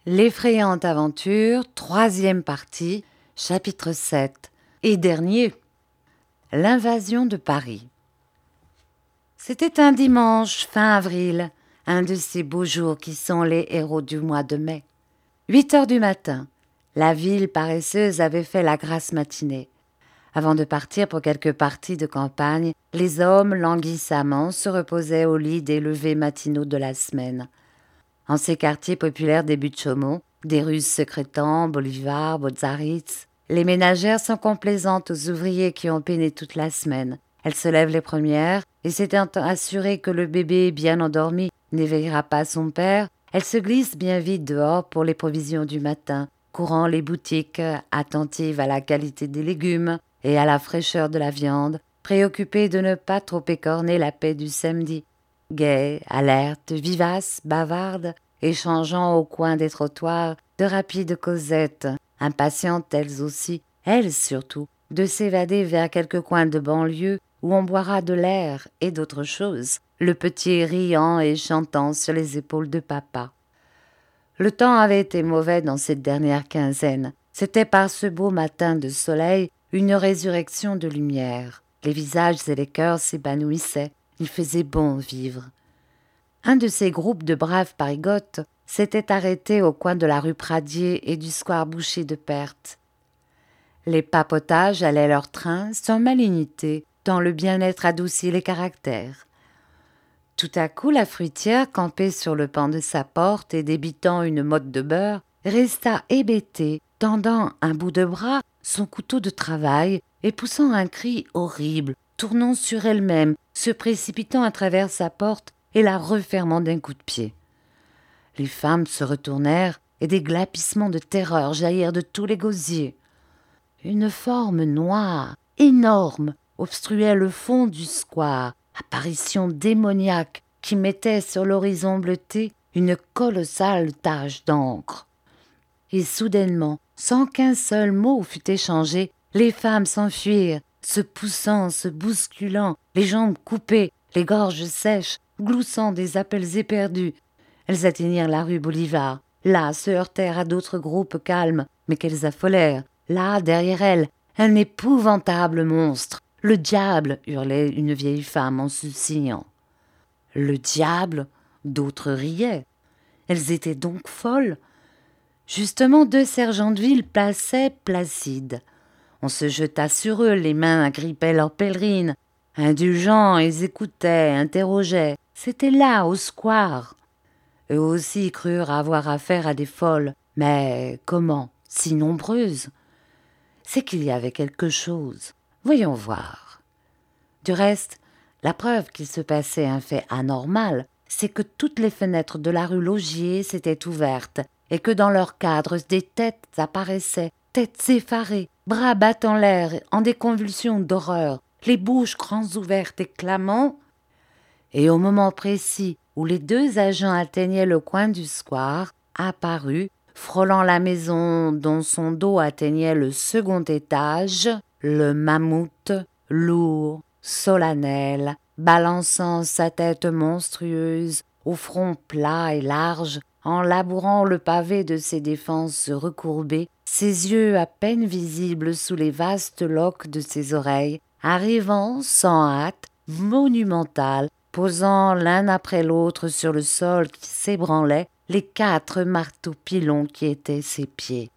L'effrayante aventure, 3e partie, chapitre 7 et dernier. L'invasion de Paris. C'était un dimanche fin avril, un de ces beaux jours qui sont les héros du mois de mai. 8 heures du matin, la ville paresseuse avait fait la grasse matinée. Avant de partir pour quelques parties de campagne, les hommes languissamment se reposaient au lit des levers matinaux de la semaine. En ces quartiers populaires des Buttes-Chaumont, des rues Secrétan, Bolivar, Botzaritz, les ménagères sont complaisantes aux ouvriers qui ont peiné toute la semaine. Elles se lèvent les premières, et s'étant assurées que le bébé bien endormi n'éveillera pas son père, elles se glissent bien vite dehors pour les provisions du matin, courant les boutiques, attentives à la qualité des légumes et à la fraîcheur de la viande, préoccupées de ne pas trop écorner la paix du samedi. Gaies, alertes, vivaces, bavardes, échangeant au coin des trottoirs de rapides causettes, impatientes elles aussi, elles surtout, de s'évader vers quelque coin de banlieue où on boira de l'air et d'autres choses, le petit riant et chantant sur les épaules de papa. Le temps avait été mauvais dans cette dernière quinzaine. C'était par ce beau matin de soleil une résurrection de lumière. Les visages et les cœurs s'épanouissaient. Il faisait bon vivre. Un de ces groupes de braves parigotes s'était arrêté au coin de la rue Pradier et du square Boucher de Perthes. Les papotages allaient leur train sans malignité, tant le bien-être adoucit les caractères. Tout à coup, la fruitière, campée sur le pan de sa porte et débitant une motte de beurre, resta hébétée, tendant un bout de bras, son couteau de travail, et poussant un cri horrible, tournant sur elle-même, se précipitant à travers sa porte et la refermant d'un coup de pied. Les femmes se retournèrent et des glapissements de terreur jaillirent de tous les gosiers. Une forme noire, énorme, obstruait le fond du square, apparition démoniaque qui mettait sur l'horizon bleuté une colossale tache d'encre. Et soudainement, sans qu'un seul mot fût échangé, les femmes s'enfuirent, se poussant, se bousculant, les jambes coupées, les gorges sèches, gloussant des appels éperdus. Elles atteignirent la rue Bolivar. Là, se heurtèrent à d'autres groupes calmes, mais qu'elles affolèrent. Là, derrière elles, un épouvantable monstre. Le diable, hurlait une vieille femme en soussillant. Le diable, d'autres riaient. Elles étaient donc folles. Justement, 2 sergents de ville passaient placides. On se jeta sur eux, les mains agrippaient leurs pèlerines. Indulgents, ils écoutaient, interrogeaient. C'était là, au square. Eux aussi crurent avoir affaire à des folles. Mais comment, si nombreuses? C'est qu'il y avait quelque chose. Voyons voir. Du reste, la preuve qu'il se passait un fait anormal, c'est que toutes les fenêtres de la rue Laugier s'étaient ouvertes et que dans leurs cadres des têtes apparaissaient, têtes effarées, bras battant l'air en des convulsions d'horreur, les bouches grandes ouvertes et clamant. Et au moment précis où les 2 agents atteignaient le coin du square, apparut, frôlant la maison dont son dos atteignait le 2e étage, le mammouth, lourd, solennel, balançant sa tête monstrueuse, au front plat et large, en labourant le pavé de ses défenses recourbées, ses yeux à peine visibles sous les vastes loques de ses oreilles, arrivant sans hâte, monumental, posant l'un après l'autre sur le sol qui s'ébranlait les 4 marteaux-pilons qui étaient ses pieds.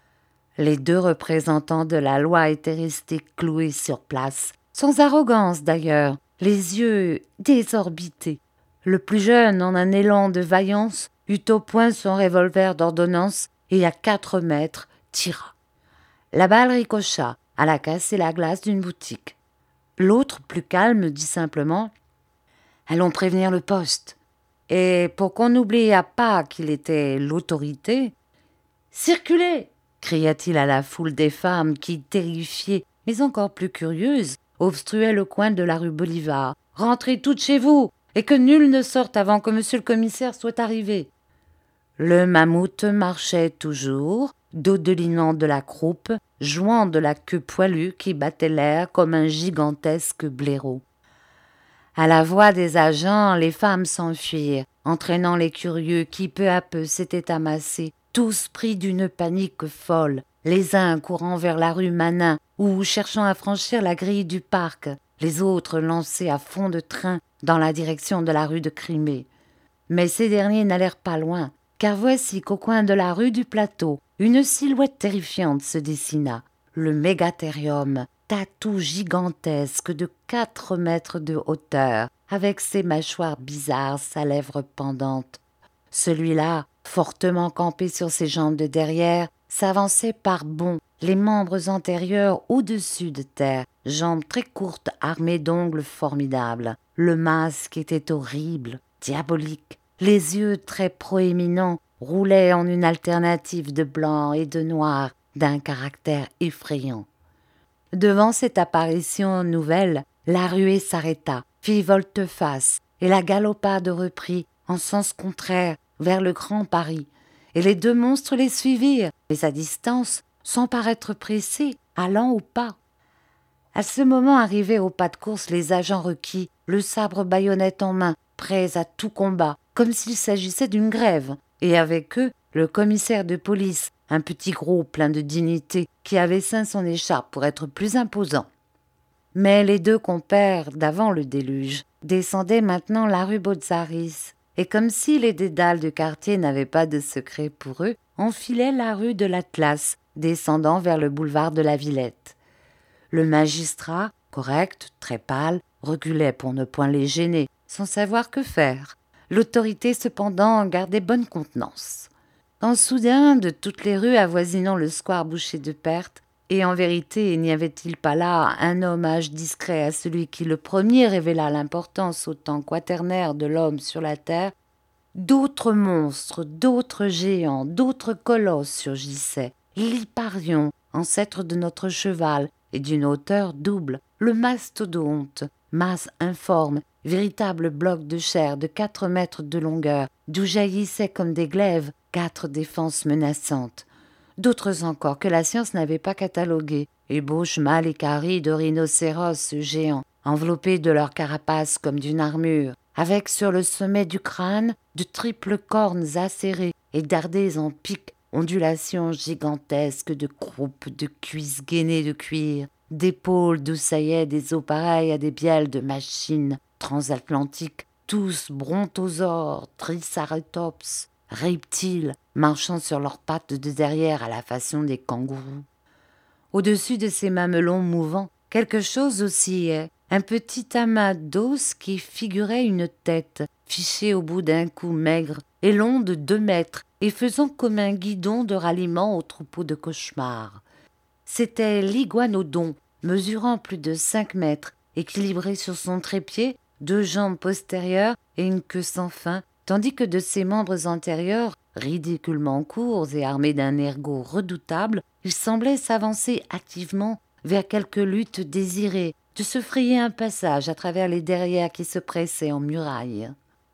Les 2 représentants de la loi étaient restés cloués sur place, sans arrogance d'ailleurs, les yeux désorbités. Le plus jeune, en un élan de vaillance, eut au poing son revolver d'ordonnance et à 4 mètres tira. La balle ricocha, alla casser la glace d'une boutique. L'autre, plus calme, dit simplement « Allons prévenir le poste. » Et pour qu'on n'oubliât pas qu'il était l'autorité, « Circulez !» cria-t-il à la foule des femmes qui, terrifiées, mais encore plus curieuses, obstruaient le coin de la rue Bolivar. « Rentrez toutes chez vous, et que nul ne sorte avant que monsieur le commissaire soit arrivé. » Le mammouth marchait toujours, dodelinant de la croupe, jouant de la queue poilue qui battait l'air comme un gigantesque blaireau. À la voix des agents, les femmes s'enfuirent, entraînant les curieux qui peu à peu s'étaient amassés tous pris d'une panique folle, les uns courant vers la rue Manin ou cherchant à franchir la grille du parc, les autres lancés à fond de train dans la direction de la rue de Crimée. Mais ces derniers n'allèrent pas loin, car voici qu'au coin de la rue du Plateau, une silhouette terrifiante se dessina, le mégathérium, tatou gigantesque de 4 mètres de hauteur, avec ses mâchoires bizarres, sa lèvre pendante. Celui-là, fortement campé sur ses jambes de derrière, s'avançait par bonds, les membres antérieurs au-dessus de terre, jambes très courtes armées d'ongles formidables. Le masque était horrible, diabolique. Les yeux très proéminents roulaient en une alternative de blanc et de noir d'un caractère effrayant. Devant cette apparition nouvelle, la ruée s'arrêta, fit volte-face, et la galopade reprit, en sens contraire, vers le Grand Paris. Et les 2 monstres les suivirent, mais à distance, sans paraître pressés, allant au pas. À ce moment arrivaient au pas de course les agents requis, le sabre baïonnette en main, prêts à tout combat, comme s'il s'agissait d'une grève, et avec eux, le commissaire de police, un petit gros plein de dignité, qui avait ceint son écharpe pour être plus imposant. Mais les 2 compères d'avant le déluge descendaient maintenant la rue Botzaris, et comme si les dédales du quartier n'avaient pas de secret pour eux, enfilaient la rue de l'Atlas, descendant vers le boulevard de la Villette. Le magistrat, correct, très pâle, reculait pour ne point les gêner, sans savoir que faire. L'autorité, cependant, gardait bonne contenance. Quand soudain, de toutes les rues avoisinant le square Boucher de Perthes, et en vérité, n'y avait-il pas là un hommage discret à celui qui le premier révéla l'importance autant quaternaire de l'homme sur la terre, d'autres monstres, d'autres géants, d'autres colosses surgissaient. L'Hipparion, ancêtre de notre cheval, et d'une hauteur double, le mastodonte, masse informe, véritable bloc de chair de 4 mètres de longueur, d'où jaillissaient comme des glaives 4 défenses menaçantes. D'autres encore que la science n'avait pas catalogués, ébauches mâles et caries de rhinocéros géants, enveloppés de leurs carapaces comme d'une armure, avec sur le sommet du crâne de triples cornes acérées et dardées en pics, ondulations gigantesques de croupes, de cuisses gainées de cuir, d'épaules d'où saillaient des os pareils à des bielles de machines transatlantiques, tous brontosaures, triceratops, reptiles, marchant sur leurs pattes de derrière à la façon des kangourous. Au-dessus de ces mamelons mouvants, quelque chose oscillait, un petit amas d'os qui figurait une tête, fichée au bout d'un cou maigre et long de 2 mètres, et faisant comme un guidon de ralliement au troupeau de cauchemars. C'était l'iguanodon, mesurant plus de 5 mètres, équilibré sur son trépied, 2 jambes postérieures et une queue sans fin, tandis que de ses membres antérieurs, ridiculement courts et armés d'un ergot redoutable, il semblait s'avancer activement vers quelque lutte désirée, de se frayer un passage à travers les derrières qui se pressaient en muraille.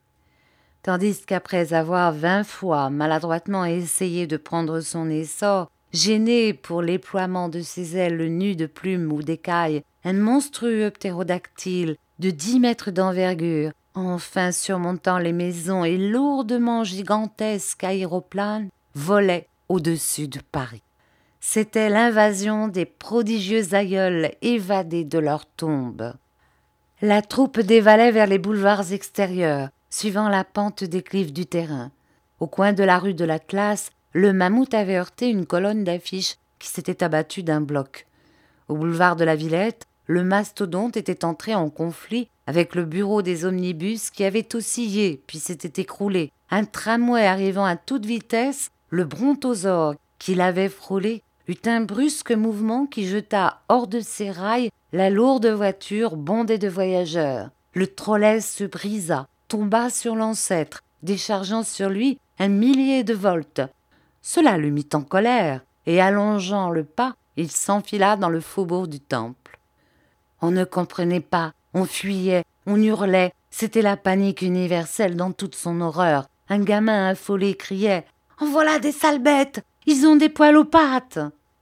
Tandis qu'après avoir 20 fois maladroitement essayé de prendre son essor, gêné pour l'éploiement de ses ailes nues de plumes ou d'écailles, un monstrueux ptérodactyle de 10 mètres d'envergure, enfin surmontant les maisons et lourdement gigantesque aéroplane, volait au-dessus de Paris. C'était l'invasion des prodigieux aïeuls évadés de leur tombe. La troupe dévalait vers les boulevards extérieurs, suivant la pente déclive du terrain. Au coin de la rue de l'Atlas, le mammouth avait heurté une colonne d'affiches qui s'était abattue d'un bloc. Au boulevard de la Villette, le mastodonte était entré en conflit avec le bureau des omnibus qui avait oscillé puis s'était écroulé. Un tramway arrivant à toute vitesse, le brontosaure qui l'avait frôlé eut un brusque mouvement qui jeta hors de ses rails la lourde voiture bondée de voyageurs. Le trolley se brisa, tomba sur l'ancêtre, déchargeant sur lui un millier de volts. Cela le mit en colère, et allongeant le pas, il s'enfila dans le faubourg du Temple. On ne comprenait pas, on fuyait, on hurlait, c'était la panique universelle dans toute son horreur. Un gamin affolé criait « En voilà des sales bêtes, ils ont des poils aux pattes !»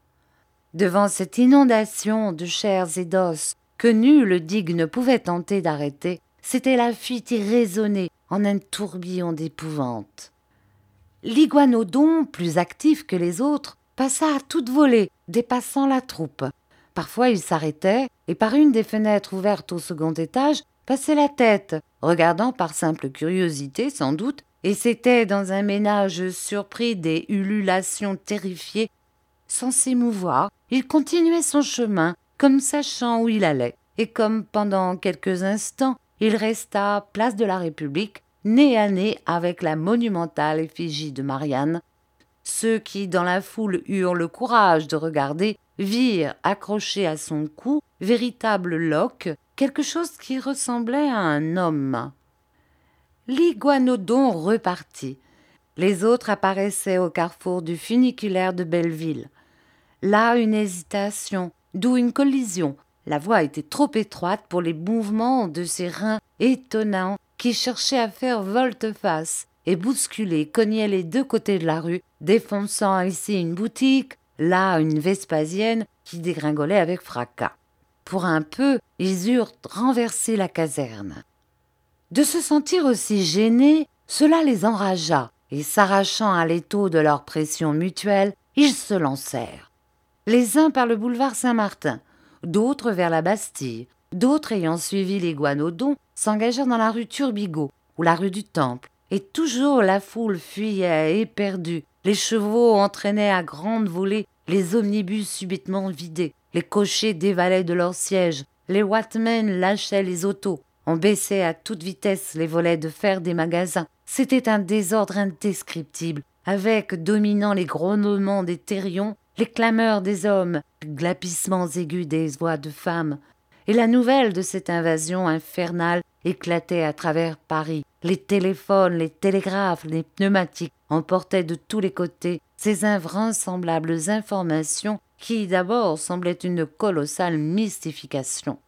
Devant cette inondation de chairs et d'os que nul digue ne pouvait tenter d'arrêter, c'était la fuite irraisonnée en un tourbillon d'épouvante. L'iguanodon, plus actif que les autres, passa à toute volée, dépassant la troupe. Parfois il s'arrêtait et par une des fenêtres ouvertes au second étage passait la tête, regardant par simple curiosité sans doute, et c'était dans un ménage surpris des ululations terrifiées. Sans s'émouvoir, il continuait son chemin, comme sachant où il allait, et comme pendant quelques instants il resta place de la République, nez à nez avec la monumentale effigie de Marianne. Ceux qui, dans la foule, eurent le courage de regarder, virent accroché à son cou, véritable loque, quelque chose qui ressemblait à un homme. L'iguanodon repartit. Les autres apparaissaient au carrefour du funiculaire de Belleville. Là, une hésitation, d'où une collision. La voie était trop étroite pour les mouvements de ces reins étonnants qui cherchaient à faire volte-face et bousculaient, cognaient les deux côtés de la rue, défonçant ici une boutique, là une Vespasienne qui dégringolait avec fracas. Pour un peu, ils eurent renversé la caserne. De se sentir aussi gênés, cela les enragea, et s'arrachant à l'étau de leur pression mutuelle, ils se lancèrent. Les uns par le boulevard Saint-Martin, d'autres vers la Bastille, d'autres ayant suivi l'iguanodon s'engagèrent dans la rue Turbigo ou la rue du Temple, et toujours la foule fuyait éperdue, les chevaux entraînaient à grande volée, les omnibus subitement vidés, les cochers dévalaient de leurs sièges, les watmen lâchaient les autos, on baissait à toute vitesse les volets de fer des magasins. C'était un désordre indescriptible, avec dominant les grognements des terrions, les clameurs des hommes, les glapissements aigus des voix de femmes. Et la nouvelle de cette invasion infernale éclatait à travers Paris. Les téléphones, les télégraphes, les pneumatiques emportaient de tous les côtés ces invraisemblables informations qui d'abord semblaient une colossale mystification.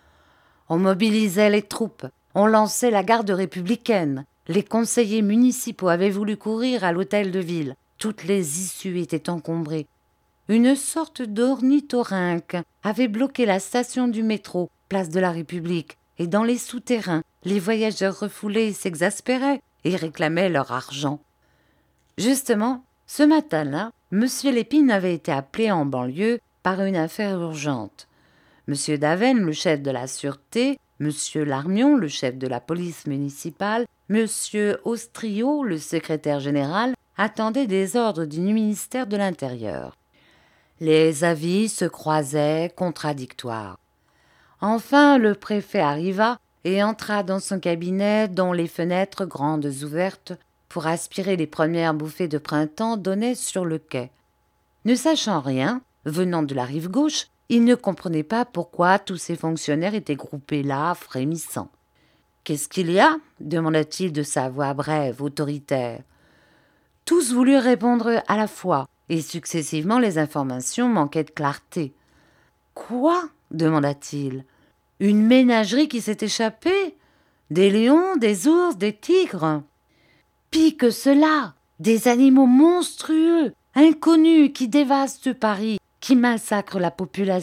On mobilisait les troupes, on lançait la garde républicaine. Les conseillers municipaux avaient voulu courir à l'hôtel de ville. Toutes les issues étaient encombrées. Une sorte d'ornithorynque avait bloqué la station du métro, place de la République, et dans les souterrains, les voyageurs refoulés s'exaspéraient et réclamaient leur argent. Justement, ce matin-là, M. Lépine avait été appelé en banlieue par une affaire urgente. M. Daven, le chef de la sûreté, M. Larmion, le chef de la police municipale, M. Ostrio, le secrétaire général, attendaient des ordres du ministère de l'Intérieur. Les avis se croisaient contradictoires. Enfin, le préfet arriva et entra dans son cabinet dont les fenêtres grandes ouvertes pour aspirer les premières bouffées de printemps donnaient sur le quai. Ne sachant rien, venant de la rive gauche, il ne comprenait pas pourquoi tous ces fonctionnaires étaient groupés là, frémissants. « Qu'est-ce qu'il y a » demanda-t-il de sa voix brève, autoritaire. Tous voulurent répondre à la fois, et successivement les informations manquaient de clarté. « Quoi » demanda-t-il. « Une ménagerie qui s'est échappée ? Des lions, des ours, des tigres ? Pis que cela, des animaux monstrueux, inconnus qui dévastent Paris, qui massacrent la population. »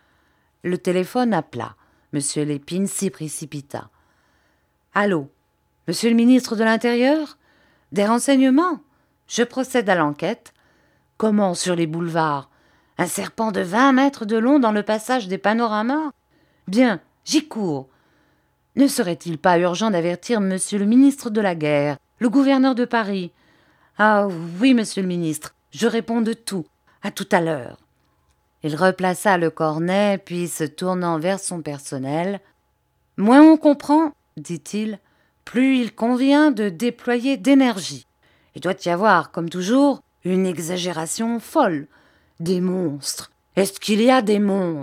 Le téléphone appela. M. Lépine s'y précipita. « Allô, Monsieur le ministre de l'Intérieur ? Des renseignements ? Je procède à l'enquête. Comment sur les boulevards ? Un serpent de 20 mètres de long dans le passage des panoramas ? Bien, j'y cours. Ne serait-il pas urgent d'avertir Monsieur le ministre de la Guerre, le gouverneur de Paris ? Ah oui, Monsieur le ministre, je réponds de tout. À tout à l'heure. » Il replaça le cornet, puis se tournant vers son personnel. « Moins on comprend, dit-il, plus il convient de déployer d'énergie. Il doit y avoir, comme toujours, une exagération folle. Des monstres. Est-ce qu'il y a des monstres ?»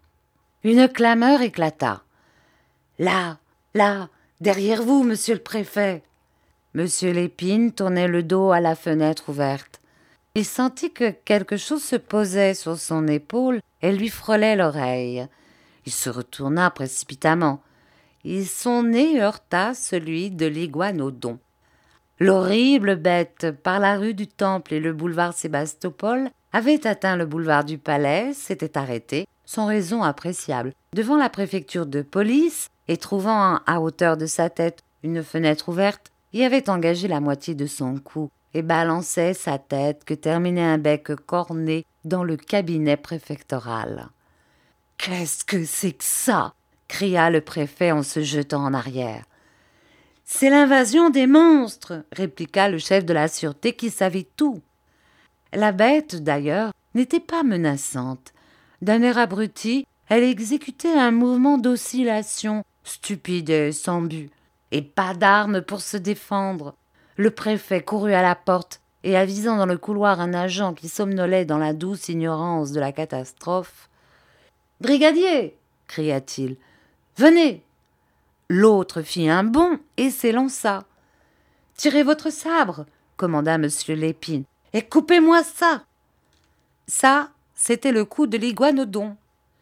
Une clameur éclata. « Là, derrière vous, monsieur le préfet !» Monsieur Lépine tournait le dos à la fenêtre ouverte. Il sentit que quelque chose se posait sur son épaule et lui frôlait l'oreille. Il se retourna précipitamment. Et son nez heurta celui de l'iguanodon. L'horrible bête, par la rue du Temple et le boulevard Sébastopol, avait atteint le boulevard du Palais, s'était arrêté, sans raison appréciable, devant la préfecture de police et trouvant à hauteur de sa tête une fenêtre ouverte, y avait engagé la moitié de son cou et balançait sa tête que terminait un bec corné dans le cabinet préfectoral. « Qu'est-ce que c'est que ça ?» cria le préfet en se jetant en arrière. « C'est l'invasion des monstres !» répliqua le chef de la sûreté qui savait tout. La bête, d'ailleurs, n'était pas menaçante. D'un air abruti, elle exécutait un mouvement d'oscillation, stupide et sans but, et pas d'armes pour se défendre. Le préfet courut à la porte et, avisant dans le couloir un agent qui somnolait dans la douce ignorance de la catastrophe, « Brigadier !» cria-t-il. « Venez !» L'autre fit un bond et s'élança. « Tirez votre sabre !» commanda M. Lépine. « Et coupez-moi ça !» Ça, c'était le coup de l'iguanodon.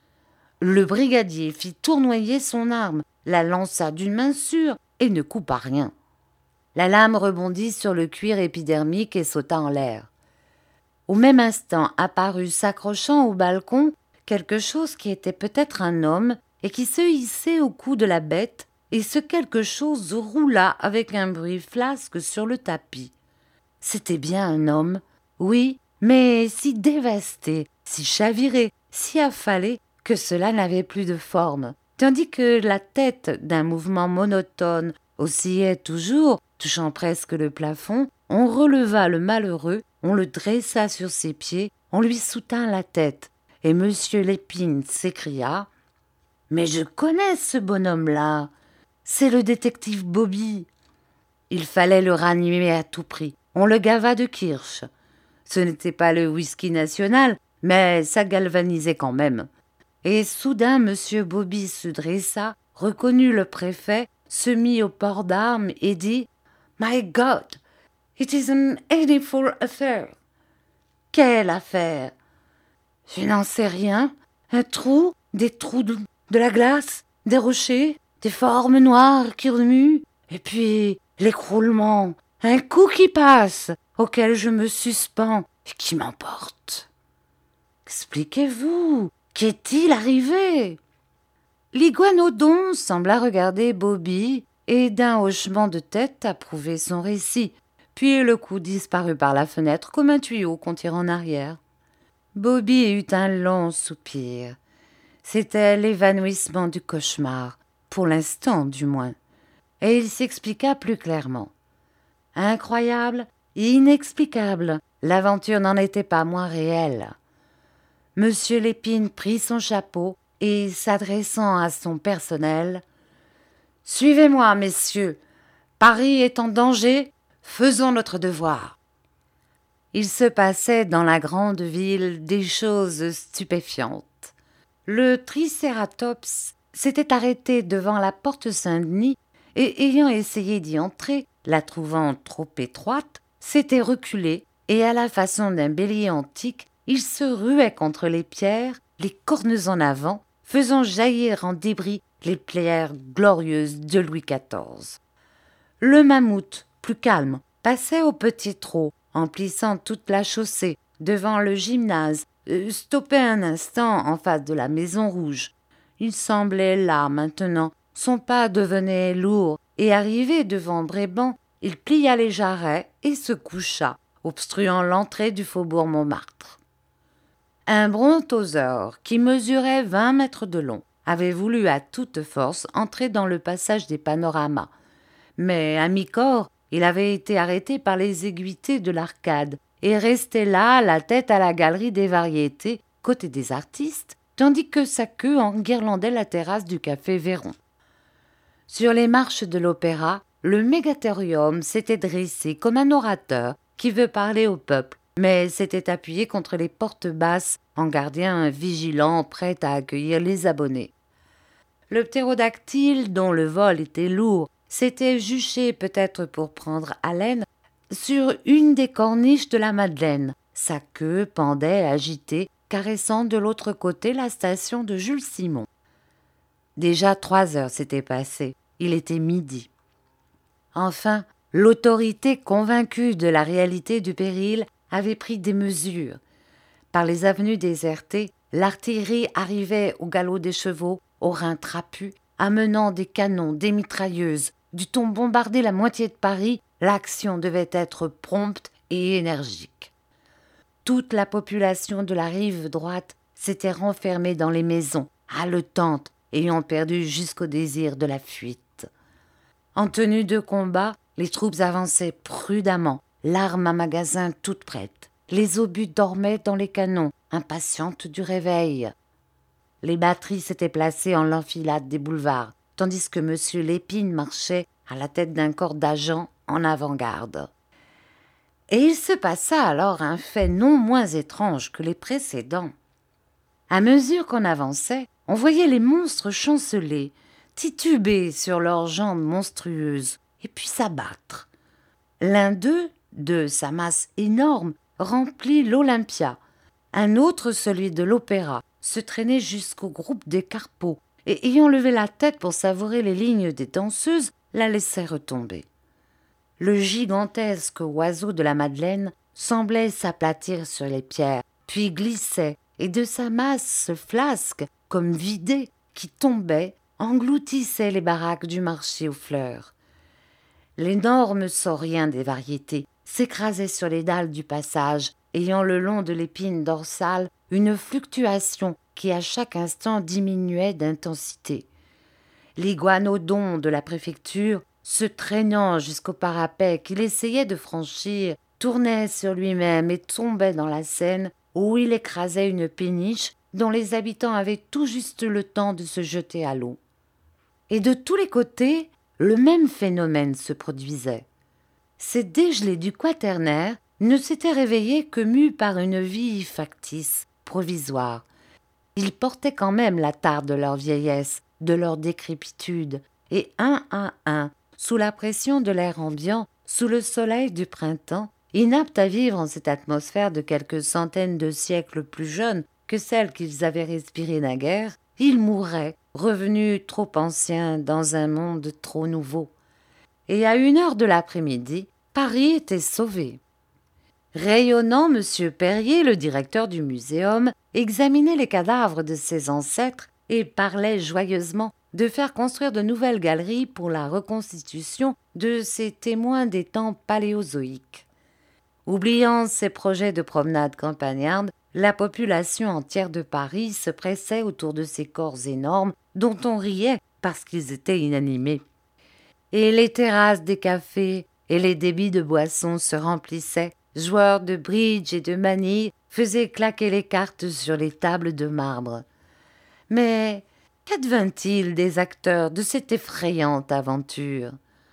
Le brigadier fit tournoyer son arme, la lança d'une main sûre et ne coupa rien. La lame rebondit sur le cuir épidermique et sauta en l'air. Au même instant apparut s'accrochant au balcon quelque chose qui était peut-être un homme et qui se hissait au cou de la bête, et ce quelque chose roula avec un bruit flasque sur le tapis. C'était bien un homme, oui, mais si dévasté, si chaviré, si affalé, que cela n'avait plus de forme, tandis que la tête, d'un mouvement monotone, oscillait toujours, touchant presque le plafond. On releva le malheureux, on le dressa sur ses pieds, on lui soutint la tête, et M. Lépine s'écria « Mais je connais ce bonhomme-là, c'est le détective Bobby !» Il fallait le ranimer à tout prix. On le gava de kirsch. Ce n'était pas le whisky national, mais ça galvanisait quand même. Et soudain, M. Bobby se dressa, reconnut le préfet, se mit au port d'armes et dit « My God, it is an awful affair !»« Quelle affaire ?»« Je n'en sais rien. Un trou, des trous de la glace, des rochers, des formes noires qui remuent, et puis l'écroulement, un coup qui passe, auquel je me suspends et qui m'emporte. » « Expliquez-vous, qu'est-il arrivé ?» L'iguanodon sembla regarder Bobby et d'un hochement de tête approuver son récit, puis le coup disparut par la fenêtre comme un tuyau qu'on tire en arrière. Bobby eut un long soupir. C'était l'évanouissement du cauchemar, pour l'instant du moins, et il s'expliqua plus clairement. Incroyable, inexplicable, l'aventure n'en était pas moins réelle. Monsieur Lépine prit son chapeau et, s'adressant à son personnel, « Suivez-moi, messieurs. Paris est en danger. Faisons notre devoir. » Il se passait dans la grande ville des choses stupéfiantes. Le tricératops s'était arrêté devant la porte Saint-Denis et, ayant essayé d'y entrer, la trouvant trop étroite, s'était reculé et, à la façon d'un bélier antique, il se ruait contre les pierres, les cornes en avant, faisant jaillir en débris les pierres glorieuses de Louis XIV. Le mammouth, plus calme, passait au petit trot, emplissant toute la chaussée, devant le gymnase, stoppait un instant en face de la Maison Rouge. Il semblait là maintenant, son pas devenait lourd, et arrivé devant Bréban, il plia les jarrets et se coucha, obstruant l'entrée du faubourg Montmartre. Un brontosaure qui mesurait 20 mètres de long avait voulu à toute force entrer dans le passage des panoramas. Mais à mi-corps, il avait été arrêté par les aiguilletés de l'arcade et restait là, la tête à la galerie des variétés, côté des artistes, tandis que sa queue enguirlandait la terrasse du café Véron. Sur les marches de l'opéra, le mégathérium s'était dressé comme un orateur qui veut parler au peuple, mais s'était appuyé contre les portes basses en gardien vigilant prêt à accueillir les abonnés. Le ptérodactyle, dont le vol était lourd, s'était juché peut-être pour prendre haleine sur une des corniches de la Madeleine. Sa queue pendait agitée, caressant de l'autre côté la station de Jules Simon. Déjà 3 heures s'étaient passées, il était midi. Enfin, l'autorité convaincue de la réalité du péril avait pris des mesures. Par les avenues désertées, l'artillerie arrivait au galop des chevaux, aux reins trapus, amenant des canons, des mitrailleuses, du ton bombarder la moitié de Paris L'action devait être prompte et énergique. Toute la population de la rive droite s'était renfermée dans les maisons, haletante, ayant perdu jusqu'au désir de la fuite. En tenue de combat, les troupes avançaient prudemment, l'arme à magasin toute prête. Les obus dormaient dans les canons, impatientes du réveil. Les batteries s'étaient placées en l'enfilade des boulevards, tandis que M. Lépine marchait à la tête d'un corps d'agents en avant-garde. Et il se passa alors un fait non moins étrange que les précédents. À mesure qu'on avançait, on voyait les monstres chanceler, tituber sur leurs jambes monstrueuses, et puis s'abattre. L'un d'eux, de sa masse énorme, remplit l'Olympia. Un autre, celui de l'Opéra, se traînait jusqu'au groupe des Carpeaux, et ayant levé la tête pour savourer les lignes des danseuses, la laissait retomber. Le gigantesque oiseau de la Madeleine semblait s'aplatir sur les pierres, puis glissait, et de sa masse flasque, comme vidée, qui tombait, engloutissait les baraques du marché aux fleurs. L'énorme saurien des variétés s'écrasait sur les dalles du passage, ayant le long de l'épine dorsale une fluctuation qui à chaque instant diminuait d'intensité. L'iguanodon de la préfecture, se traînant jusqu'au parapet qu'il essayait de franchir, tournait sur lui-même et tombait dans la Seine où il écrasait une péniche dont les habitants avaient tout juste le temps de se jeter à l'eau. Et de tous les côtés, le même phénomène se produisait. Ces dégelés du quaternaire ne s'étaient réveillés que mus par une vie factice, provisoire. Ils portaient quand même la tare de leur vieillesse, de leur décrépitude, et un à un, sous la pression de l'air ambiant, sous le soleil du printemps, inaptes à vivre en cette atmosphère de quelques centaines de siècles plus jeunes que celle qu'ils avaient respirée naguère, ils mouraient, revenus trop anciens dans un monde trop nouveau. Et à 1 heure de l'après-midi, Paris était sauvé. Rayonnant, M. Perrier, le directeur du muséum, examinait les cadavres de ses ancêtres et parlait joyeusement de faire construire de nouvelles galeries pour la reconstitution de ces témoins des temps paléozoïques. Oubliant ses projets de promenade campagnarde, la population entière de Paris se pressait autour de ces corps énormes dont on riait parce qu'ils étaient inanimés. Et les terrasses des cafés et les débits de boissons se remplissaient, joueurs de bridge et de manille faisaient claquer les cartes sur les tables de marbre. Mais qu'advint-il des acteurs de cette effrayante aventure?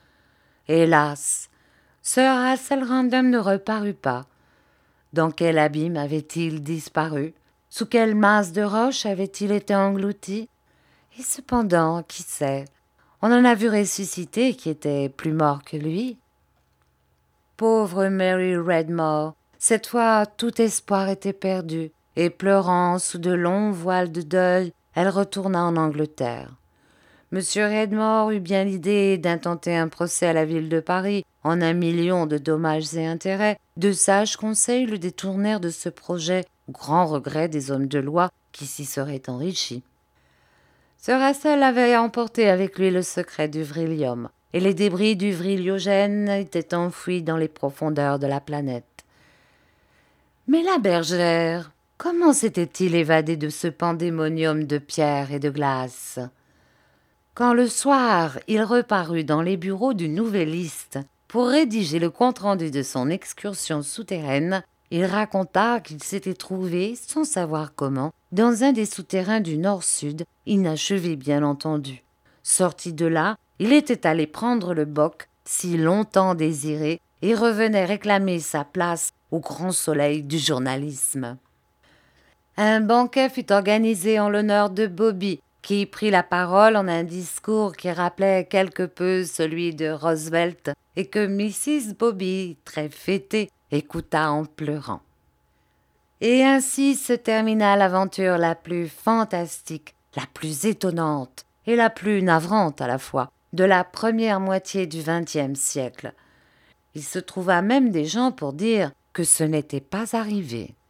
Hélas, Sir Russell Random ne reparut pas. Dans quel abîme avait-il disparu? Sous quelle masse de roches avait-il été englouti? Et cependant, qui sait, on en a vu ressusciter qui était plus mort que lui. Pauvre Mary Redmore, cette fois tout espoir était perdu, et pleurant sous de longs voiles de deuil, elle retourna en Angleterre. M. Redmore eut bien l'idée d'intenter un procès à la ville de Paris en 1 million de dommages et intérêts. De sages conseils le détournèrent de ce projet, au grand regret des hommes de loi qui s'y seraient enrichis. Sir Russell avait emporté avec lui le secret du Vrilium, et les débris du Vryliogène étaient enfouis dans les profondeurs de la planète. Mais la bergère, comment s'était-il évadé de ce pandémonium de pierre et de glace? Quand le soir il reparut dans les bureaux du Nouvelliste pour rédiger le compte-rendu de son excursion souterraine, il raconta qu'il s'était trouvé, sans savoir comment, dans un des souterrains du nord-sud, inachevé bien entendu. Sorti de là, il était allé prendre le boc, si longtemps désiré, et revenait réclamer sa place au grand soleil du journalisme. Un banquet fut organisé en l'honneur de Bobby, qui prit la parole en un discours qui rappelait quelque peu celui de Roosevelt et que Mrs. Bobby, très fêtée, écouta en pleurant. Et ainsi se termina l'aventure la plus fantastique, la plus étonnante et la plus navrante à la fois de la première moitié du XXe siècle. Il se trouva même des gens pour dire que ce n'était pas arrivé.